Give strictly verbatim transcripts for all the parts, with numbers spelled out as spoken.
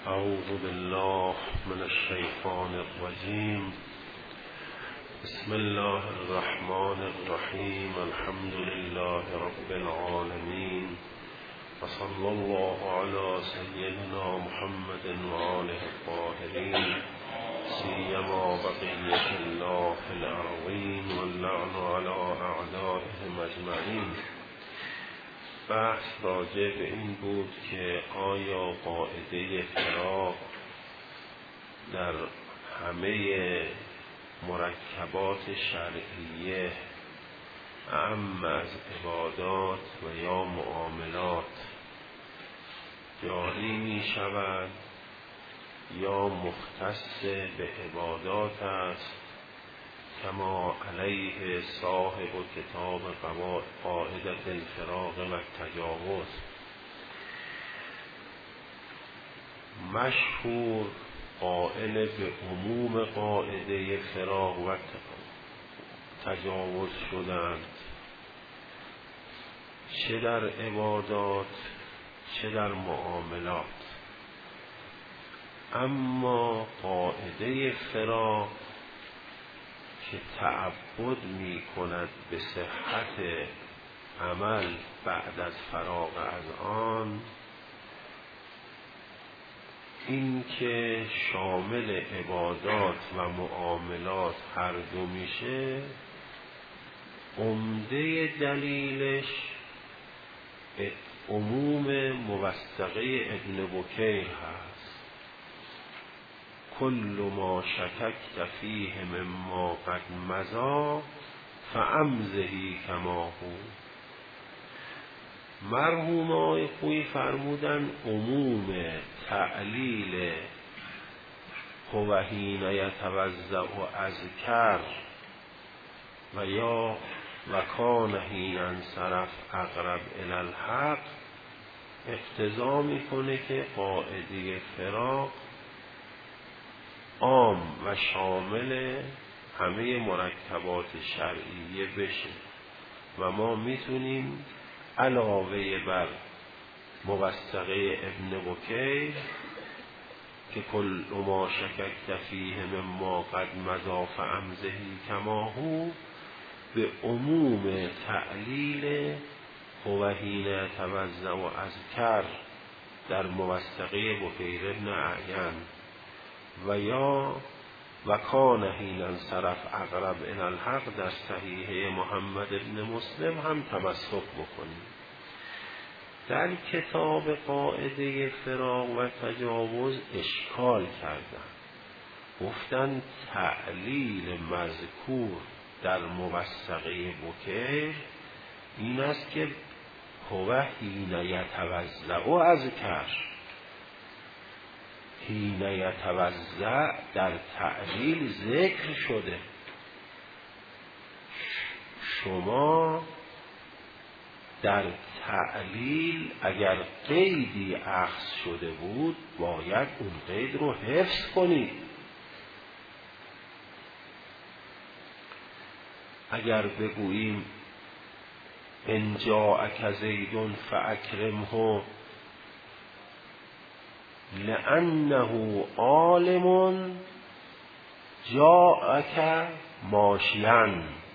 اعوذ بالله من الشیطان الرجیم. بسم الله الرحمن الرحیم. الحمد لله رب العالمین و صلی الله علی سیدنا محمد و آله الطاهرین سیما بقیة الله فی الارضین واللعن علی اعدائهم اجمعین. بحث راجع به این بود که آیا قاعده فراق در همه مرکبات شرعیه اعم از عبادات و یا معاملات جاری می شود یا مختص به عبادات است، کما علیه صاحب کتاب قاعدة الفراق و التجاوز. مشهور قائل به عموم قاعده فراق و تجاوز شدند، چه در عبادات چه در معاملات. اما قاعده فراق که تعبد می کند به صحت عمل بعد از فراغ از آن، این که شامل عبادات و معاملات هر دو میشه، عمده دلیلش عموم موثقه ابن بکیر هست. کل ما شککت فیه مما قد مضی فامضه کما هو. مرحوم آقای خویی فرمودن عموم تعلیل هو حین یتوضأ اذکر و یا و کان حین انصرف اقرب الی الحق اقتضا میکنه که قاعده فراق عام و شامل همه مرکبات شرعیه بشه و ما میتونیم علاوه بر موثقه ابن بکیر که کل ما شککت فیه مما قد مضی فامضه کما هو، به عموم تعلیل هو حین یتوضأ اذکر در موثقه بکیر ابن اعین و یا و کان حین انصرف اقرب الی الحق در صحیحه محمد ابن مسلم هم تمسک بکنیم. در کتاب قاعده فراق و تجاوز اشکال کردن، گفتن تعلیل مذکور در موثقه بکیر این است که هو حین یتوضأ اذکر. حین یتوضأ در تعلیل ذکر شده. شما در تعلیل اگر قیدی اخذ شده بود باید اون قید رو حفظ کنید. اگر بگوییم ان جاءک زید فاکرمه لأنه عالم جاءک ماشیا،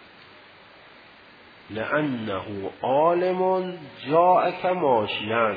لأنه عالم جاءک ماشیا.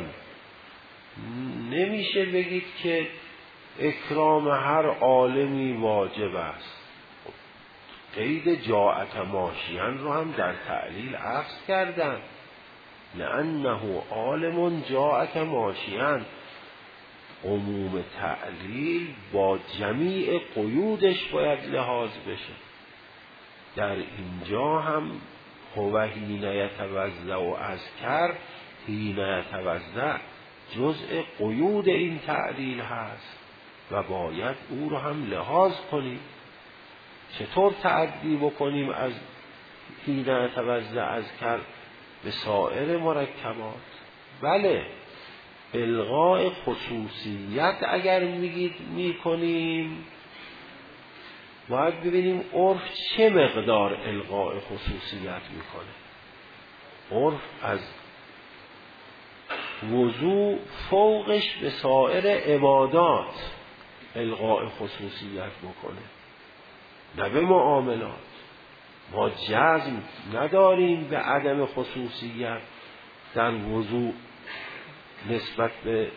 نمیشه بگید که اکرام هر عالمی واجب است. قید جاءک ماشیا رو هم در تعلیل اخذ کردن. لأنه عالم جاءک ماشیا، عموم تعلیل با جمیع قیودش باید لحاظ بشه. در اینجا هم هو حین یتوضأ اذکر، حین یتوضأ جزء قیود این تعلیل هست و باید او رو هم لحاظ کنیم. چطور تعدی بکنیم از حین یتوضأ اذکر به سایر مرکبات؟ بله، الغاء خصوصیت اگر میگید میکنیم باید ببینیم عرف چه مقدار الغاء خصوصیت میکنه. عرف از وضو فوقش به سایر عبادات الغاء خصوصیت بکنه، نه به معاملات. ما جزم نداریم به عدم خصوصیت در وضو نسبت به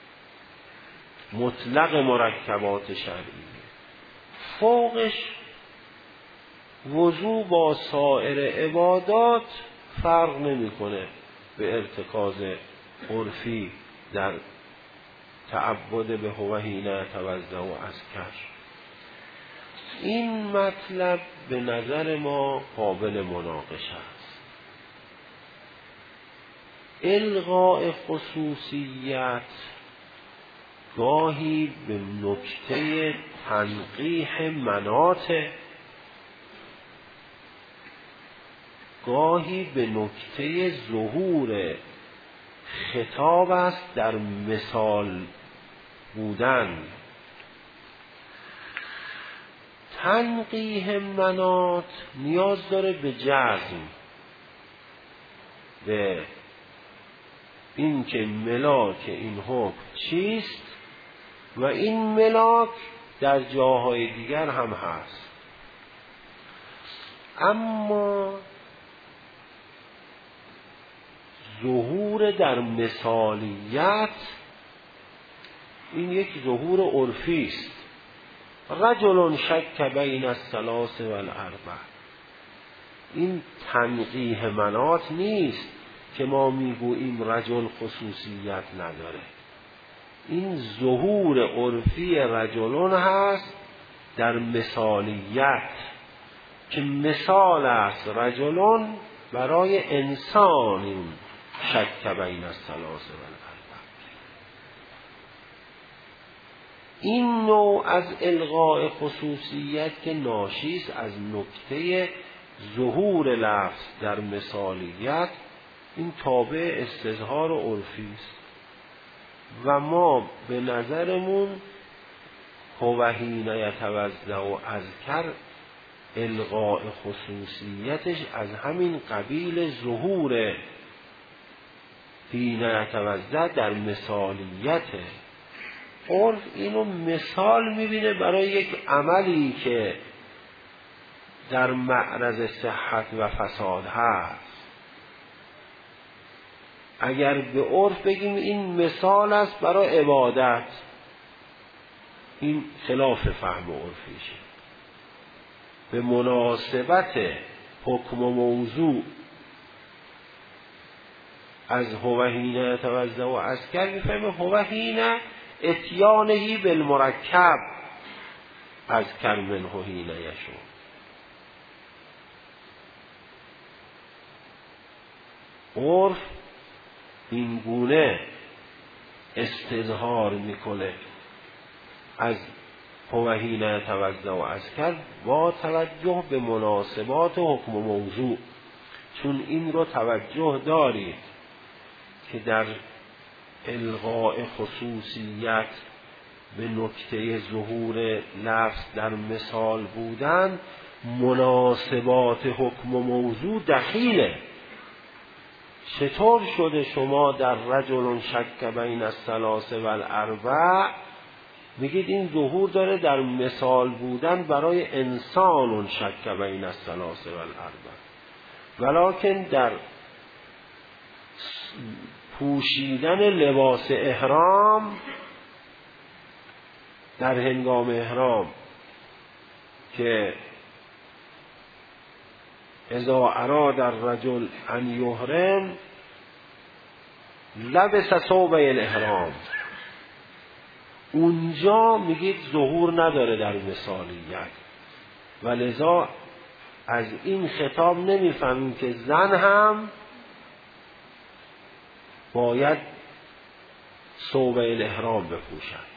مطلق مرکبات شرعی. فوقش وضو با سایر عبادات فرق نمیکنه به ارتکاز عرفی در تعبد به هو حین یتوضأ و اذکر. این مطلب به نظر ما قابل مناقشه است. الغاء خصوصیت گاهی به نکته تنقیح مناط، گاهی به نکته ظهور خطاب است در مثال بودن. تنقیح مناط نیاز داره به جزم، به این که ملاک این حکم چیست و این ملاک در جاهای دیگر هم هست. اما ظهور در مثالیت این یک ظهور عرفی است. رجل شک بین الثلاث والاربع، این تنقیح مناط نیست که ما میگوییم رجل خصوصیت نداره. این ظهور عرفی رجلون هست در مثالیت که مثال است رجلون برای انسان شک بین الثلاث والاربع. این نوع از الغاء خصوصیت که ناشی است از نکته ظهور لفظ در مثالیت، این تابع استظهار عرفی است و ما به نظرمون هو حین یتوضأ و اذکر الغاء خصوصیتش از همین قبیل ظهور حین یتوضأ در مثالیته. عرف اینو مثال میبینه برای یک عملی که در معرض صحت و فساد هست. اگر به عرف بگیم این مثال است برای عبادت، این خلاف فهم عرفیشه. به مناسبت حکم و موضوع از هو حین یتوضأ و اذکر میفهمه هو حین اتیانهی بالمرکب اذکر منه حین یشو. عرف این گونه استظهار میکنه از هو حین یتوضأ و اذکر با توجه به مناسبات حکم و موضوع. چون این رو توجه دارید که در الغاء خصوصیت به نکته ظهور لفظ در مثال بودن مناسبات حکم و موضوع دخیله. چطور شده شما در رجل شک بین الثلاث والاربع میگید این ظهور داره در مثال بودن برای انسان شک بین الثلاث والاربع، ولکن در پوشیدن لباس احرام در هنگام احرام که اذا اراد الرجل ان یحرم لبس ثوب الاحرام، اونجا میگید ظهور نداره در مثالیت و لذا از این خطاب نمیفهمیم که زن هم باید ثوب الاحرام بپوشد.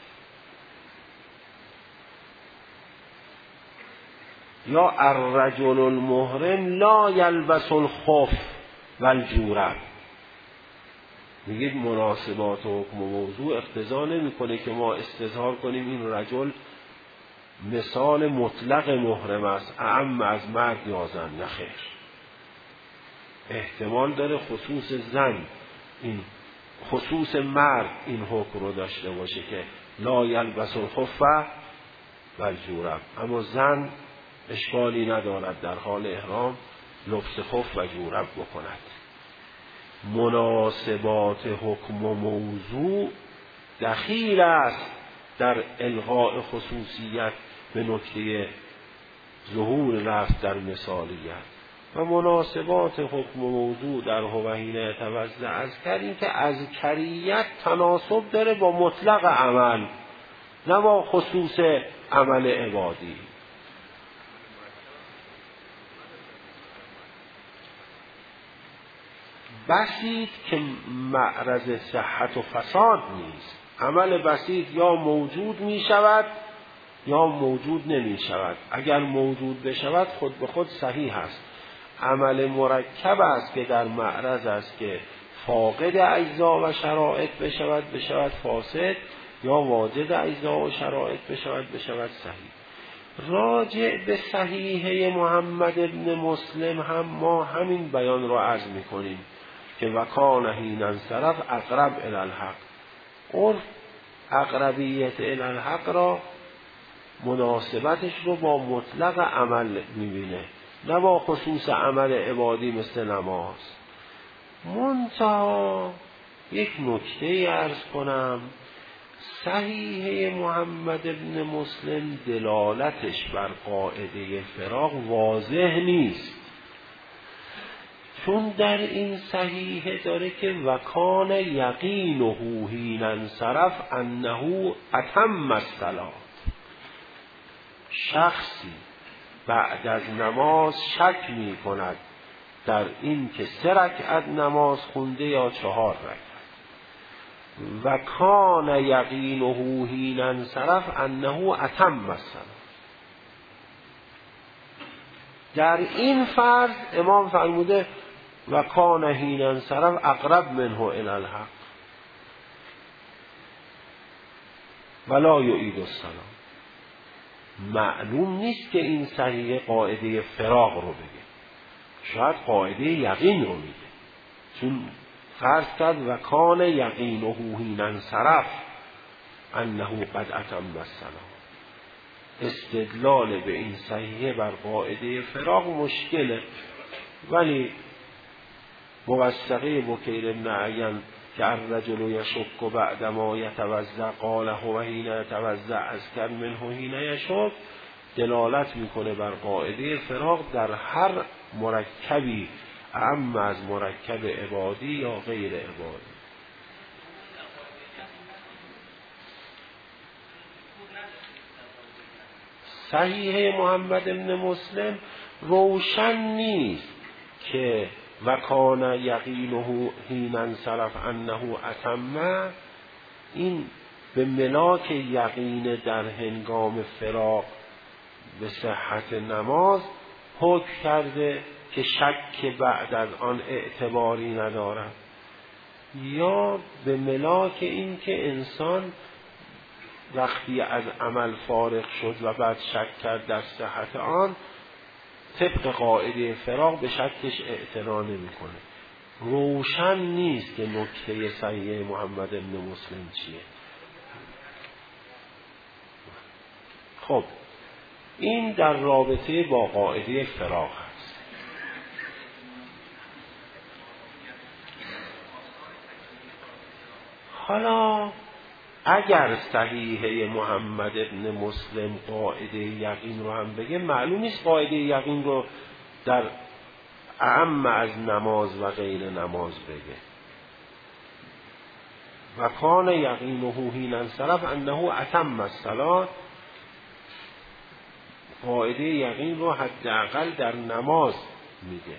یا الرجل المحرم لا یلبس الخف والجورب، میگید مناسبات حکم و موضوع اقتضا نمیکنه که ما استظهار کنیم این رجل مثال مطلق محرم است، اعم از مرد یا زن. نخیر، احتمال داره خصوص زن این خصوص مرد این حکم رو داشته باشه که لا یلبس الخف و الجورب، اما زن اشکالی ندارد در حال احرام لبس خف و جورب بکند. مناسبات حکم و موضوع دخیل است در الغاء خصوصیت به نکته ظهور لفظ در مثالیت، و مناسبات حکم و موضوع در هوهین توزع از کردیم که از کریت تناسب داره با مطلق عمل نه با خصوص عمل عبادی. بسیط که معرض صحت و فساد نیست. عمل بسیط یا موجود می شود یا موجود نمی شود. اگر موجود بشود خود به خود صحیح است. عمل مرکب است که در معرض است که فاقد اجزا و شرایط بشود بشود فاسد، یا واجد اجزا و شرایط بشود بشود صحیح. راجع به صحیحه محمد ابن مسلم هم ما همین بیان را عرض می‌کنیم که وکان حین انصرف اقرب الی الحق. عرف اقربیت الی الحق را مناسبتش رو با مطلق عمل می‌بینه نه با خصوص عمل عبادی مثل نماز. منتها یک نکته عرض کنم، صحیحه محمد ابن مسلم دلالتش بر قاعده فراق واضح نیست، چون در این صحیحه داره که وکان یقینه حین انصرف انه اتم الصلاة. شخصی بعد از نماز شک می کند در این که سه رکعت نماز خونده یا چهار رکعت، و کان یقینه حین انصرف انه اتم الصلاة. در این فرض امام فرموده و کان حین انصرف اقرب منه الی الحق ولا یعید الصلاة. معلوم نیست که این صحیح قاعده فراق رو بگه، شاید قاعده یقین رو میگه، چون فرض کرد و کان یقینه حین انصرف انه قد اتم الصلاة. استدلال به این صحیح بر قاعده فراق مشکله، ولی موثقه بکیر بن عیان که الرجل یشک بعد ما یتوضأ قال هو حین یتوضأ اذکر منه حین یشک دلالت میکنه بر قاعده فراق در هر مرکبی، اما از مرکب عبادی یا غیر عبادی. صحیح محمد ابن مسلم روشن نیست که وکان یقینه حین انصرف انه اتم، این به ملاک یقین در هنگام فراق به صحت نماز حکم کرده که شک بعد از آن اعتباری ندارد، یا به ملاک این که انسان وقتی از عمل فارغ شد و بعد شک کرد در صحت آن طبق قاعده فراق به شکش اعتنا نمی‌کنه. روشن نیست که نکته صحیح محمد بن مسلم چیه. خب این در رابطه با قاعده فراق هست. حالا اگر صحیحه محمد ابن مسلم قاعده یقین رو هم بگه، معلوم نیست قاعده یقین رو در اعم از نماز و غیر نماز بگه. و کان یقینه حین انصرف انه اتم الصلاة، قاعده یقین رو حداقل در نماز میگه.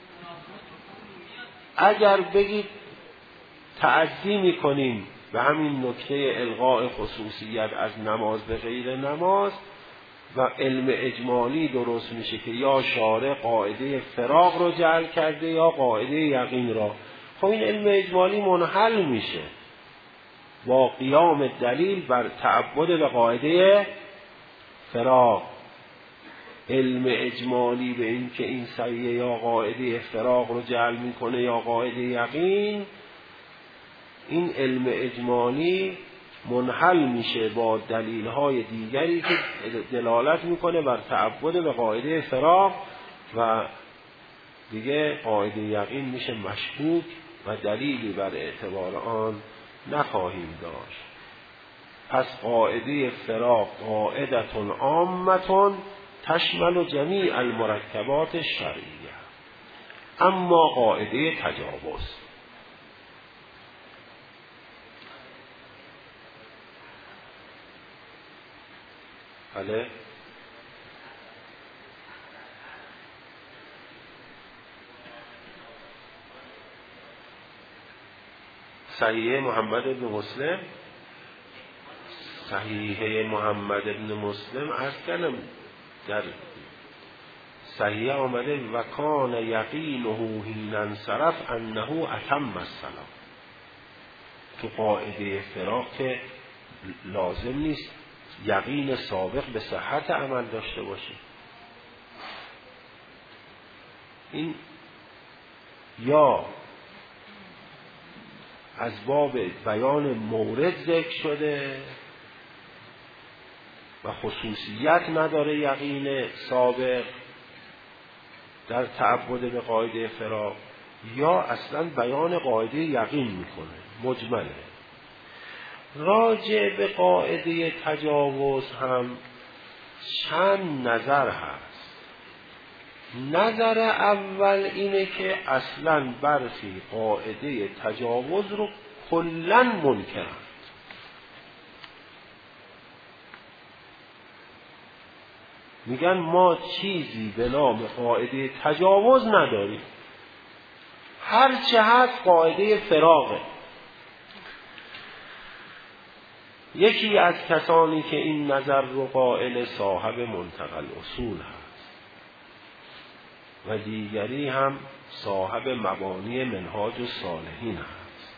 اگر بگید تعدی میکنیم و همین نکته الغاء خصوصیت از نماز به غیر نماز و علم اجمالی درست میشه که یا شارع قاعده فراق رو جعل کرده یا قاعده یقین را. خب این علم اجمالی منحل میشه با قیام دلیل بر تعبد به قاعده فراق. علم اجمالی به این که این صحیح یا قاعده فراق رو جعل میکنه یا قاعده یقین این علم اجمالی منحل میشه با دلیل‌های دیگری که دلالت میکنه بر تعبد به قاعده فراق و دیگه قاعده یقین میشه مشکوک و دلیلی بر اعتبار آن نخواهیم داشت. پس قاعده فراق قاعدتون عامتون تشمل جمیع المرکبات الشرعیه. اما قاعده تجاوز بله صحیح محمد بن مسلم صحیح محمد بن مسلم از کلم در صحیح آمده و کان یقینه حین انصرف انه اتم الصلاة. تو قاعده فراق که لازم نیست یقین سابق به صحت عمل داشته باشه. این یا از باب بیان مورد ذکر شده و خصوصیت نداره یقین سابق در تعبد به قاعده فراق، یا اصلا بیان قاعده یقین میکنه مجمله. راجع به قاعده تجاوز هم چند نظر هست. نظر اول اینه که اصلا برخی قاعده تجاوز رو کلاً منکرند. میگن ما چیزی به نام قاعده تجاوز نداریم، هر چه هست قاعده فراقه. یکی از کسانی که این نظر رو قائل صاحب منتقل اصول هست و دیگری هم صاحب مبانی منهاج الصالحین هست،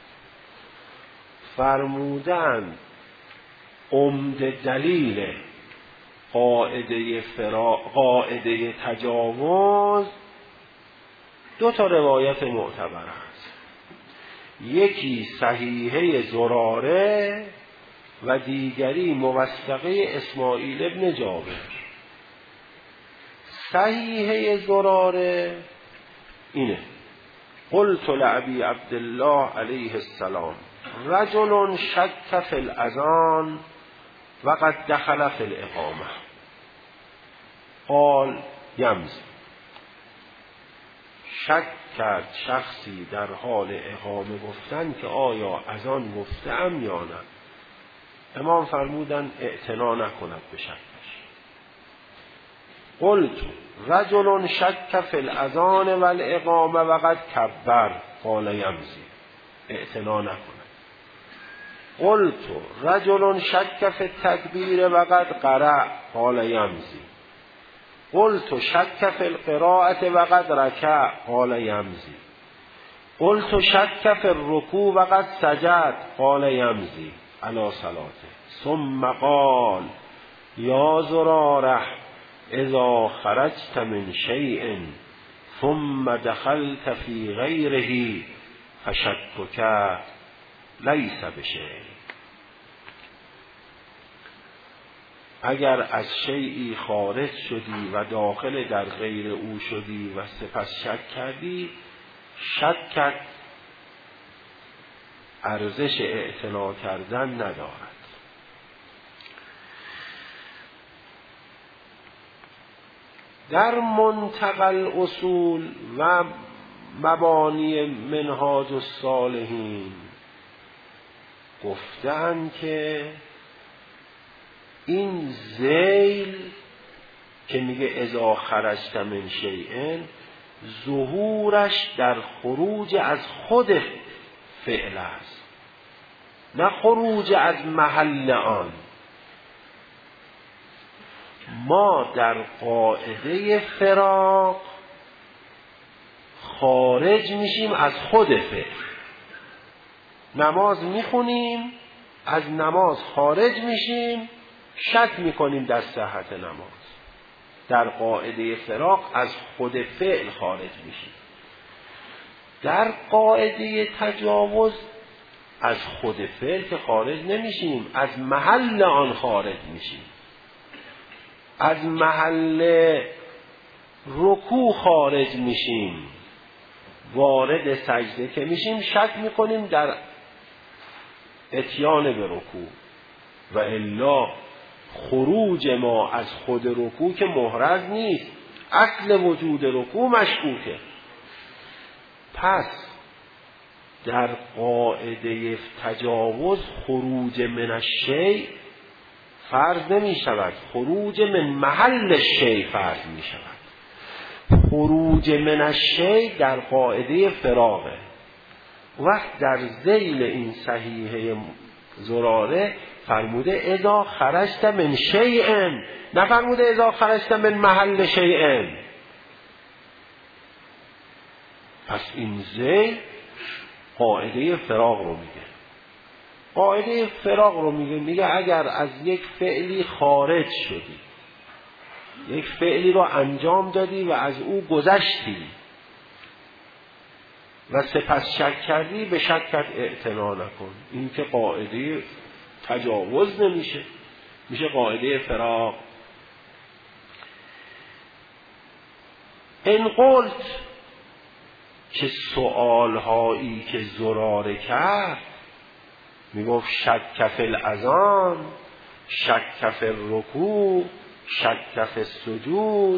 فرمودند عمده دلیل قاعده فراق قاعده تجاوز دو تا روایت معتبر است. یکی صحیحه زراره و دیگری موثقه اسماعیل ابن جابر. صحیحه زراره اینه: قلت لأبی عبدالله علیه السلام رجل شک فی الاذان وقد دخل فی الاقامه قال یمز. شک کرد شخصی در حال اقامه گفتن که آیا اذان گفتم یا نه. امام فرمودن اعتنا نکند به شکش. قلت رجل شک فی الاذان والاقامه وقد کبر قال یمزی. اعتنا نکند. قلت رجل شک فی التکبیر وقد قرأ قال یمزی. قلت شک فی القراءة وقد رکع قال یمزی. قلت شک فی الرکوع وقد سجد قال یمزی علی صلاته. ثم قال یا زراره اذا خرجت من شیء ثم دخلت فی غیره فشکک لیس بشیء. اگر از شیئی خارج شدی و داخل در غیر او شدی و سپس شک کردی، شکت ارزش اعتنا کردن ندارد. در منتقل اصول و مبانی منهاج الصالحین گفتند که این ذیل که میگه اذا خرجت من شیء، ظهورش در خروج از خود فعل است، نه خروج از محل آن. ما در قاعده فراق خارج میشیم از خود فعل. نماز میخونیم، از نماز خارج میشیم، شک میکنیم در صحت نماز. در قاعده فراق از خود فعل خارج میشیم. در قاعده تجاوز از خود فعل که خارج نمیشیم، از محل آن خارج میشیم. از محل رکوع خارج میشیم، وارد سجده که میشیم شک میکنیم در اتیان به رکوع، و الا خروج ما از خود رکوع که محرز نیست، اصل وجود رکوع مشکوکه. پس در قاعده تجاوز خروج من الشیء فرض نمی شود، خروج من محل شیء فرض می شود. خروج من الشیء در قاعده فراغه. وقت در ذیل این صحیحه زراره فرموده اذا خرجت من شیء، نه فرموده اذا خرجت من محل شیء. پس این ذیل قاعده فراغ رو میگه. قاعده فراغ رو میگه میگه اگر از یک فعلی خارج شدی، یک فعلی رو انجام دادی و از او گذشتی و سپس شک کردی، به شکت اعتنا نکن. این که قاعده تجاوز نمیشه، میشه قاعده فراغ. ان قلت که سؤال هایی که زراره کرد، میگفت شک فی الاذان، شک فی الرکوع، شک فی السجود،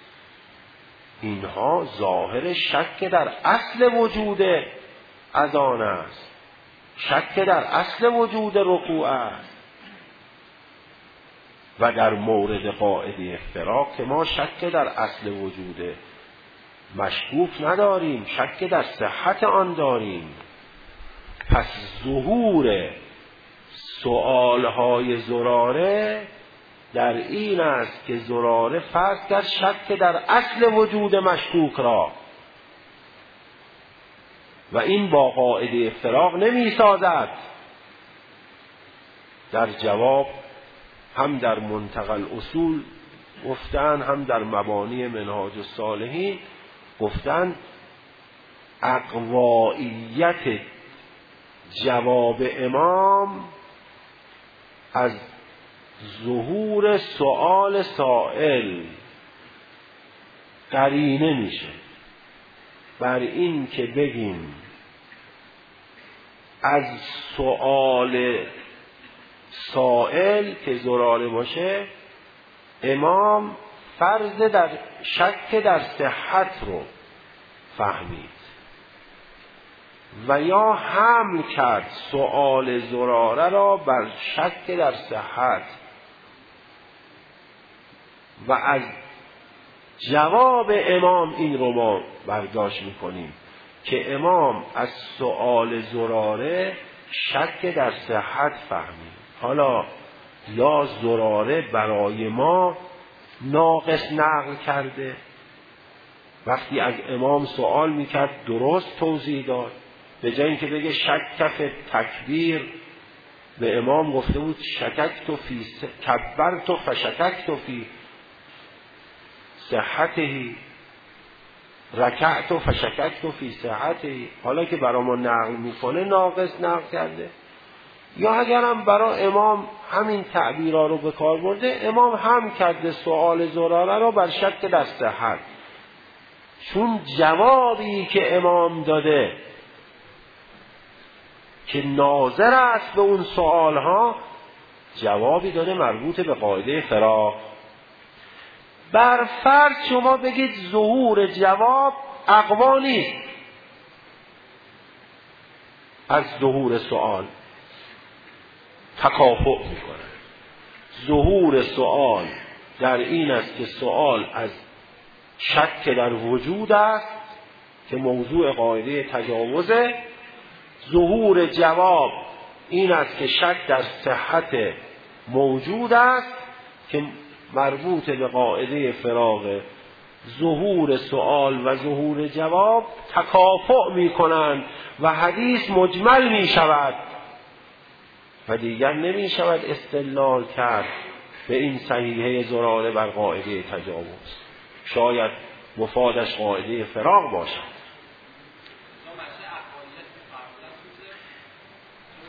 اینها ظاهر شک در اصل وجود اذان است، شک در اصل وجود رکوع است. و در مورد قاعده فراغ که ما شک در اصل وجود مشکوک نداریم، شک در صحت آن داریم. پس ظهور سؤالهای زراره در این است که زراره فرض کرد شک در اصل وجود مشکوک را، و این با قاعده فراغ نمی سازد. در جواب هم در منتقى الاصول گفتن، هم در مبانی منهاج الصالحین گفتن اقوائیت جواب امام از ظهور سؤال سائل قرینه میشه بر این که بگیم از سؤال سائل که زراره باشه امام فرض در شک در صحت رو فهمید، و یا حمل کرد سؤال زراره را بر شک در صحت، و از جواب امام این رو ما برداشت میکنیم که امام از سؤال زراره شک در صحت فهمید. حالا یا زراره برای ما ناقص نقل کرده، وقتی از امام سوال میکرد درست توضیح داد، به جای اینکه بگه شک فی تکبیر به امام گفته بود شککت فی کبرت فشککت فی صحتهی، رکعت فشککت فی صحتهی. حالا که برای ما نقل میکنه ناقص نقل کرده. یا اگرم برای امام همین تعبیرها رو به کار برده، امام هم کرده سؤال زراره را بر شک در صحت، چون جوابی که امام داده که ناظر است به اون سؤال ها، جوابی داده مربوط به قاعده فراغ. بر فرض شما بگید ظهور جواب اقوا نیست از ظهور سؤال، تکافؤ میکنه. ظهور سؤال در این است که سؤال از شک در وجود است که موضوع قاعده تجاوزه، ظهور جواب این است که شک در صحت موجود است که مربوط به قاعده فراغ. ظهور سؤال و ظهور جواب تکافؤ می کنند و حدیث مجمل می شود و دیگر نمی شود استدلال کرد به این صحیحه زراره بر قاعده تجاوز. شاید مفادش قاعده فراغ باشد.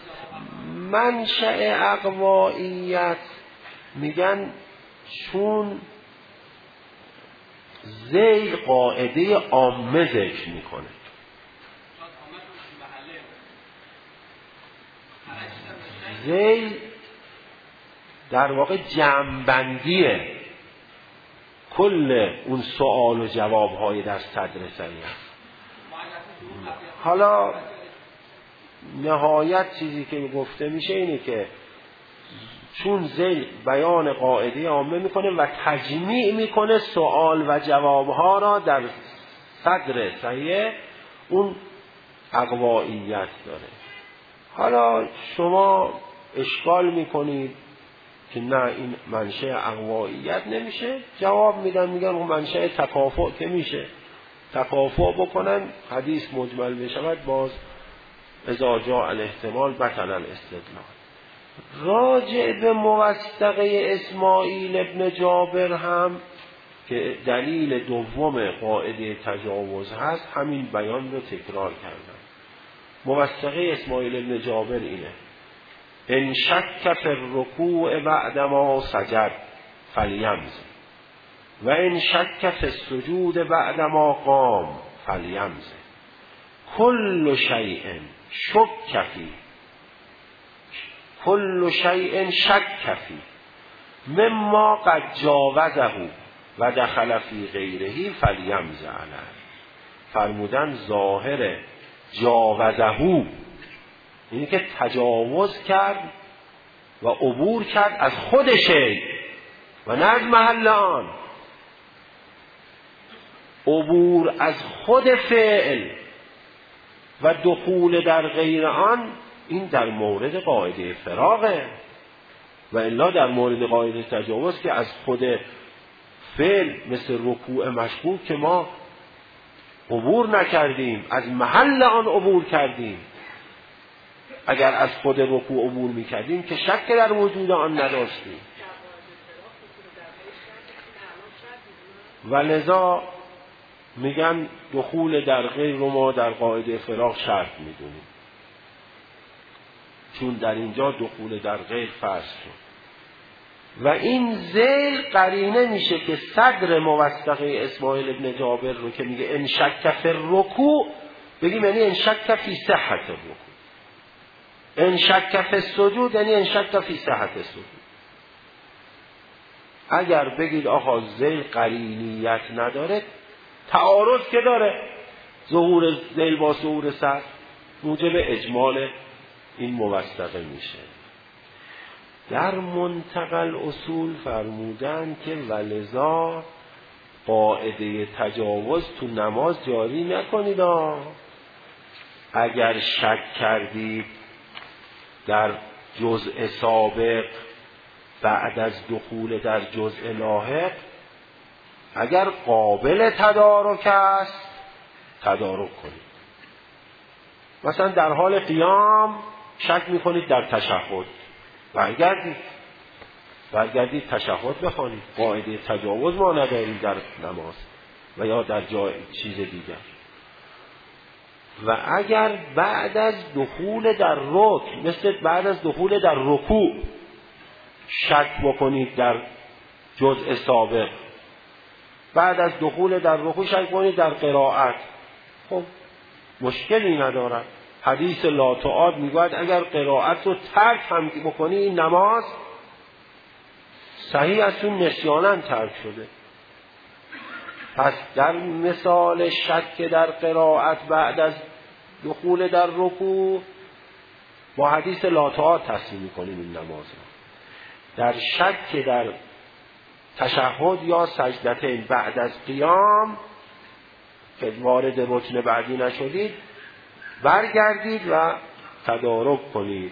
منشأ اقوائیت میگن چون ذیل قاعده عامه ذکر میکنه. ذیل در واقع جمع‌بندی کل اون سوال و جواب‌های در صدر سریع است. حالا نهایت چیزی که گفته میشه اینه که چون ذیل بیان قاعده عامه میکنه و تجمیع میکنه سوال و جوابها را در صدر صحیح اون اقوائیت داره. حالا شما اشکال میکنید که نه این منشأ اقوائیت نمیشه، جواب میدن میگن اون منشأ تکافؤ که میشه، تکافؤ بکنن حدیث مجمل بشود باز اذا جاء الاحتمال بطل الاستدلال. راجع به موثقه اسماعیل ابن جابر هم که دلیل دوم قاعده تجاوز هست همین بیان رو تکرار کردن. موثقه اسماعیل ابن جابر اینه: ان شک فی الرکوع بعد ما سجد فلیمزه و ان شک فی السجود بعد ما قام فلیمزه کل شیء شک فی کل شیء شک فی مما قد جاوزه و دخل فی غیره فلیمزه علیه. فرمودن ظاهر جاوزه اینی که تجاوز کرد و عبور کرد از خود شیء و نه از محل آن. عبور از خود فعل و دخول در غیر آن این در مورد قاعده فراغه، و الا در مورد قاعده تجاوز که از خود فعل مثل رکوع مشکوک که ما عبور نکردیم، از محل آن عبور کردیم. اگر از خود رکوع عبور میکردیم که شک در وجود آن نداشتیم. و لذا میگن دخول در غیر رو ما در قاعده فراغ شرط میدونیم، چون در اینجا دخول در غیر فرض شد. و این ذیل قرینه میشه که صدر موثقه اسماعیل ابن جابر رو که میگه ان شک فی الرکوع بگیم یعنی ان شک فی صحت الرکوع، ان شک فی السجود یعنی ان شک فی صحت السجود. اگر بگید آقا ذیل قرینیت نداره، تعارض که داره، ظهور ذیل با ظهور صدر موجب اجمال این موثقه میشه. در منتقل اصول فرمودن که ولذا قاعده تجاوز تو نماز جاری نکنید. اگر شک کردید در جزء سابق بعد از دخول در جزء لاحق، اگر قابل تدارک است تدارک کنید. مثلا در حال قیام شک میکنید در تشهد، برگردید برگردید تشهد بخوانید. قاعده تجاوز ما نداریم در نماز و یا در جای چیز دیگر. و اگر بعد از دخول در رکن، مثل بعد از دخول در رکوع شک بکنید در جزء سابق، بعد از دخول در رکوع شک بکنید در قرائت، خب مشکلی ندارد. حدیث لا تعاد میگوید اگر قرائت رو ترک هم بکنی این نماز صحیح از اون نسیاناً ترک شده. پس در مثال شک در قرائت بعد از دخول در رکوع با حدیث لا تعاد تصمیم میکنیم این نماز رو. در شک در تشهد یا سجدتین بعد از قیام که وارد رکن بعدی نشدید، برگردید و تدارک کنید.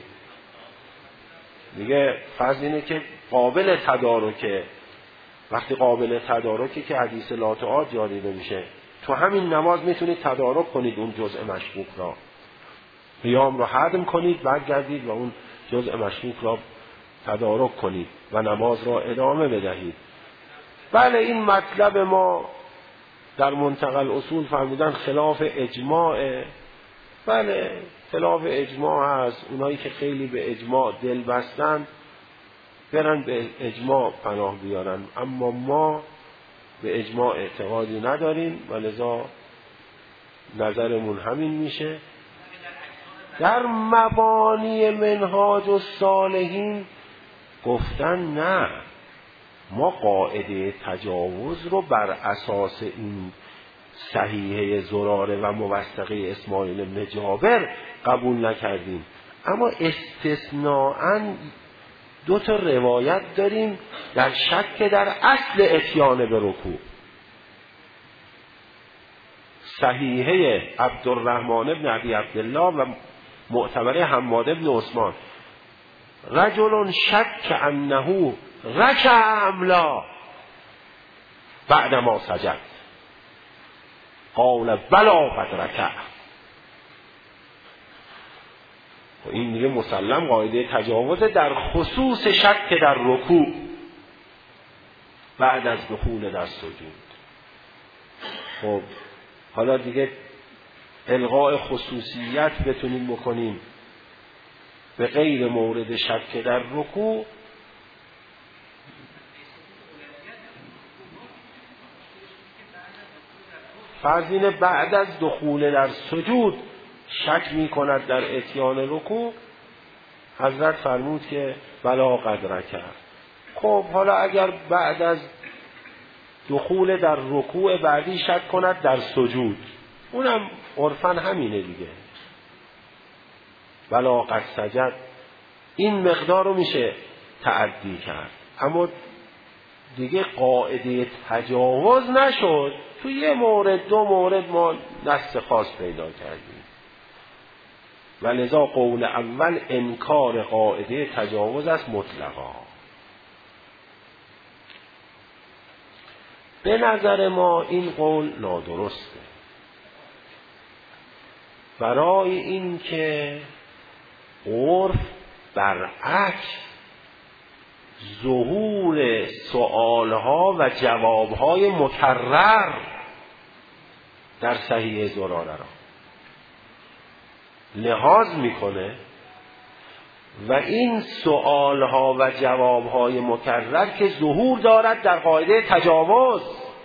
میگه فرض اینه که قابل تدارکه. وقتی قابل تدارکه که حدیث لا تعاد جاری نمیشه، تو همین نماز میتونید تدارک کنید اون جزء مشکوک را، قیام رو هضم کنید، برگردید و اون جزء مشکوک را تدارک کنید و نماز را ادامه بدهید. بله این مطلب ما در منتقل اصول فرمودن خلاف اجماع. بله خلاف اجماع هست. اونایی که خیلی به اجماع دل بستن برن به اجماع پناه بیارن، اما ما به اجماع اعتقادی نداریم و لذا نظرمون همین میشه. در مبانی منهاج الصالحین گفتن نه، ما قاعده تجاوز رو بر اساس این صحیحه زراره و موثقه اسماعیل بن جابر قبول نکردیم، اما استثناءً دو تا روایت داریم در شک در اصل اتیان به رکوع. صحیحه عبدالرحمن بن ابی عبدالله و معتبر حماد بن عثمان، رجل شک انه رکع ام لا بعد ما سجد قال بلا قد رکع. این دیگه مسلم قاعده تجاوز در خصوص شک در رکوع بعد از دخول در سجود. خب حالا دیگه الغاء خصوصیت بتونیم بکنیم به غیر مورد شک در رکوع، فرض اینه بعد از دخول در سجود شک می کند در اتیان رکوع، حضرت فرمود که بلا قد رکع. خب حالا اگر بعد از دخول در رکوع بعدی شک کند در سجود، اونم عرفاً همینه دیگه، بلا قد سجد، این مقدار رو میشه تعدی کرد، اما دیگه قاعده تجاوز نشد. تو یه مورد دو مورد ما نص خاص پیدا کردیم و لذا قول اول انکار قاعده تجاوز است مطلقا. به نظر ما این قول نادرسته، برای این که عرف برعکس ظهور سؤالها و جوابهای مکرر در صحیح زراره را لحاظ میکنه و این سؤالها و جوابهای مکرر که ظهور دارد در قاعده تجاوز،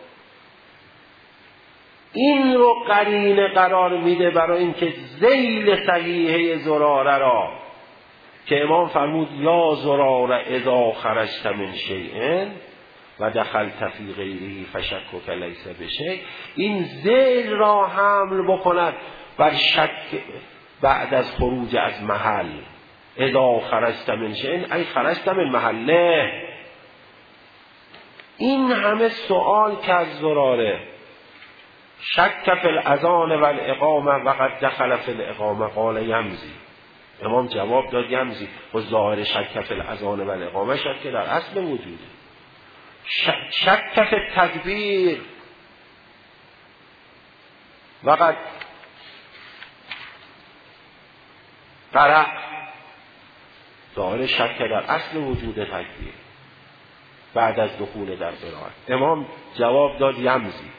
این رو قرینه قرار میده برای اینکه ذیل صحیحه زراره را که امام فرمود یا زراره اذا خرجت من شیء و دخلت فی غیره فشکک لیس بشیء، این ذیل را حمل بکند بر شک بعد از خروج از محل. اذا خرجت من شیء ای خرجت من محله. این همه سؤال که از زراره شک فی الاذان و الاقامه و قد دخل فی الاقامه قال یمزی، امام جواب داد یمزی، و ظاهر شک فی الاذان و الاقامه شک در اصل وجوده. شک فی التکبیر و قد قرأ، ظاهر شک در اصل وجود تکبیر بعد از دخول در قرائت، امام جواب داد یمزی.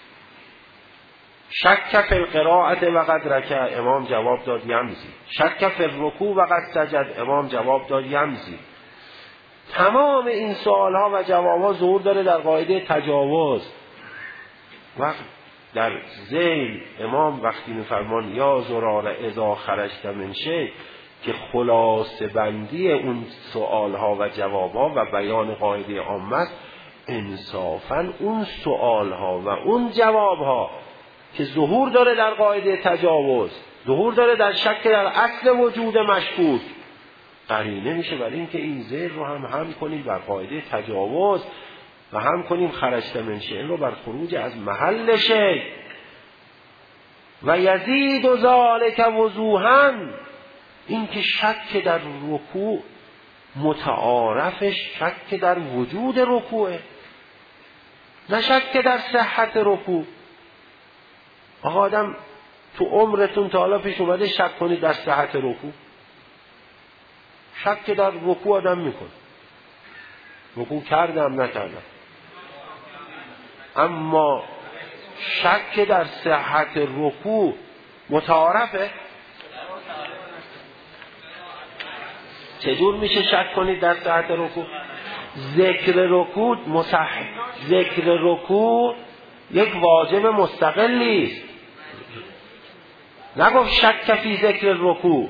شک فی القراءت و قد رکع، امام جواب داد یمزی. شک فی الرکوع و قد سجد، امام جواب داد یمزی. تمام این سوالها و جوابها ظهور داره در قاعده تجاوز. وقت در ذیل امام وقتی میفرمان یا زراره اذا خرجت من شیء که خلاصه بندی اون سوالها و جوابها و بیان قاعده عامه است، انصافاً اون سوالها و اون جوابها که ظهور داره در قاعده تجاوز، ظهور داره در شک در اصل وجود مشکوک، قرینه میشه برای اینکه این ذیل رو هم هم کنیم بر قاعده تجاوز و هم کنیم خرجت من شیء رو بر خروج از محل شیء. و یزید و ذالک وضوحاً، این که شک در رکوع متعارفش شک در وجود رکوعه، نه شک در صحت رکوع. آقا آدم تو عمرتون تا حالا پیش اومده شک کنید در صحت رکوع؟ شک در رکوع آدم میکنه، رکوع کردم نکردم، اما شک در صحت رکوع متعارفه؟ چجور میشه شک کنید در صحت رکوع؟ ذکر رکوع مصح ذکر رکوع یک واجب مستقلی است. نگفت شک فی ذکر رکوع،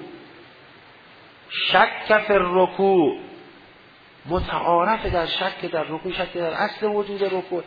شک فی رکوع متعارف در شک در رکوع، شک در اصل وجود رکوع.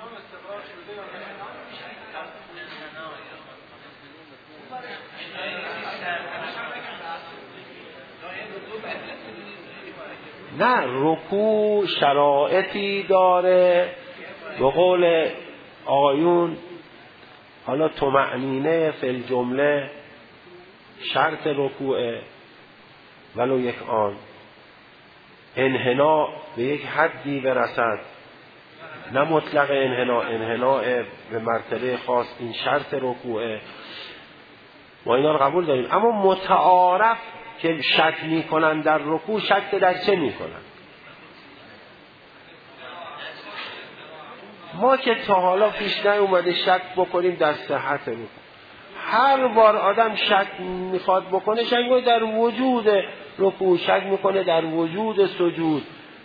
نه، رکوع شرایطی داره، به قول آقایون حالا طمأنینه فی الجمله شرط رکوعه، ولو یک آن انحناء به یک حدی برسد، نه مطلق انحناء، انحناء به مرتبه خاص، این شرط رکوعه، ما اینا رو قبول داریم. اما متعارف که شک میکنن در رکوع، شک در چه میکنن؟ ما که تا حالا پیش نیومده شک بکنیم در صحت رکوع. هر بار آدم شک میخواد بکنه، شک میکنه در وجود رکوع، شک میکنه در وجود سجود،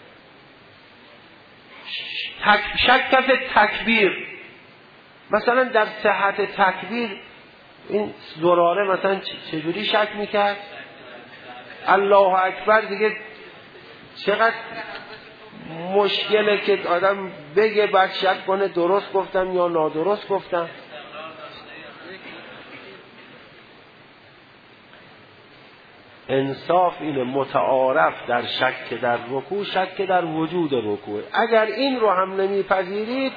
تک... شک کف تکبیر. مثلا در صحت تکبیر این زراره مثلا چجوری شک میکرد؟ الله اکبر دیگه چقدر مشکله که آدم بگه بعد شک کنه درست گفتم یا نادرست گفتم. انصاف اینه متعارف در شک در رکوع، شک در وجود رکوع. اگر این رو هم نمیپذیرید،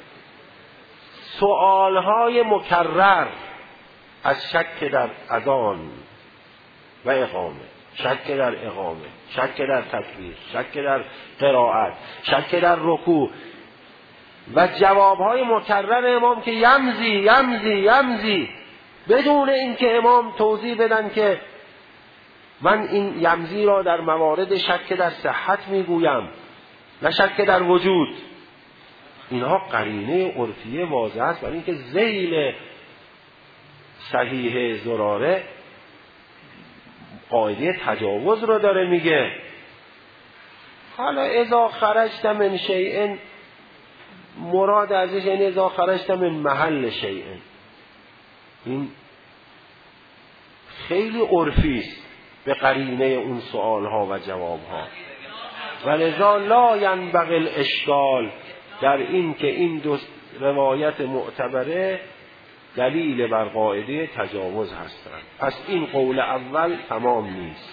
سؤالهای مکرر از شک در اذان و اقامه، شک در اقامه، شک در تکبیر، شک در قرائت، شک در رکوع و جوابهای مکرر امام که یمزی یمزی یمزی، بدون اینکه امام توضیح بدن که من این یمزی را در موارد شک در صحت میگویم نه شک در وجود. اینها قرینه عرفیه واضح است برای اینکه ذیل صحیح زراره قاعده تجاوز رو داره میگه. حالا اذا خرجت من شیء، مراد ازش یعنی اذا خرجت من محل شیء. این خیلی عرفی است به قرینه اون سوال ها و جواب ها. ولذا لا ینبغی الاشکال در این که این دو روایت معتبره دلیل بر قاعده تجاوز هستند. پس این قول اول تمام نیست.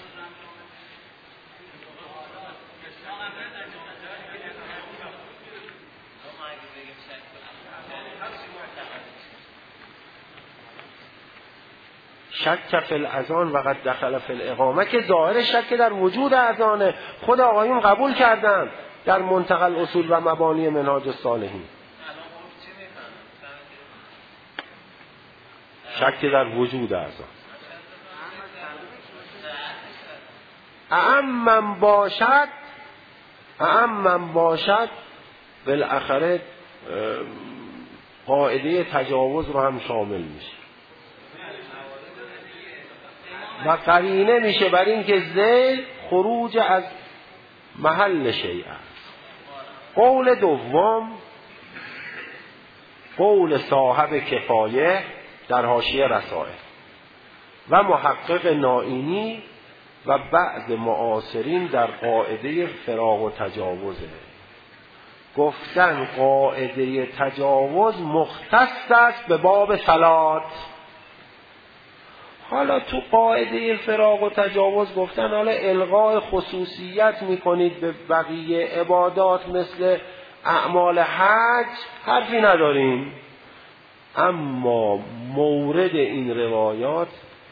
شک فی الاذان و قد دخل فی الاقامه که ظاهر شک در وجود اذانه، خود آقایون قبول کردن در منتقى الاصول و مبانی منهاج الصالحین. شک در وجود اذان اعمم باشد، اعمم باشد بالاخره قاعده تجاوز رو هم شامل میشه و قرینه میشه بر این که ذیل خروج از محل شیء است. قول دوم قول صاحب کفایه در حاشیه رسائل و محقق نائینی و بعض معاصرین در قاعده فراق و تجاوزه. گفتن قاعده تجاوز مختص است به باب صلات. حالا تو قاعده فراق و تجاوز گفتن حالا الغاء خصوصیت میکنید به بقیه عبادات مثل اعمال حج، حرفی نداریم. اما مورد این روایات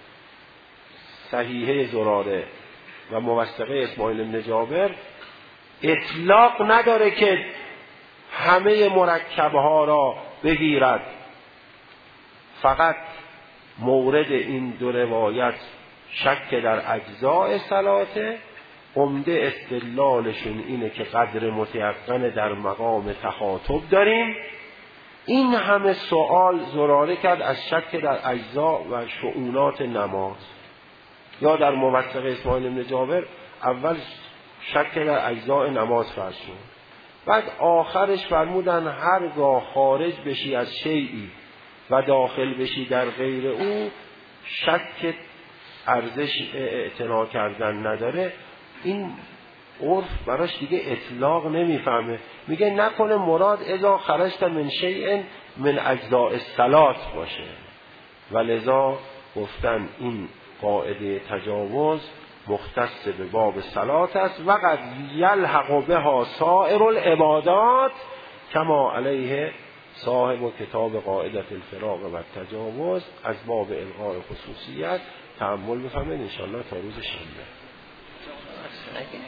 صحیحه زراره و موثقه اسماعیل بن جابر اطلاق نداره که همه مرکبها را بگیرد، فقط مورد این دو روایت شک در اجزاء صلاته. عمده استدلالشون اینه که قدر متیقن در مقام تخاطب داریم. این همه سوال زراره کرد از شک در اجزاء و شؤونات نماز. یا در موثق اسماعیل بن جابر اول شک در اجزاء نماز فرسون، بعد آخرش فرمودن هرگاه خارج بشی از شیئی و داخل بشی در غیر او، شک ارزش اعتنا کردن نداره. این عرف براش دیگه اطلاق نمیفهمه، میگه نکنه مراد اذا خرجت من شیء من اجزاء الصلات باشه. ولذا گفتن این قاعده تجاوز مختص به باب صلات است، وقد یلحق بها سائر العبادات کما علیه صاحب کتاب قاعده الفراق و التجاوز. از باب الغاء خصوصیت تأمل بفهمید انشاءالله تا روز شنبه.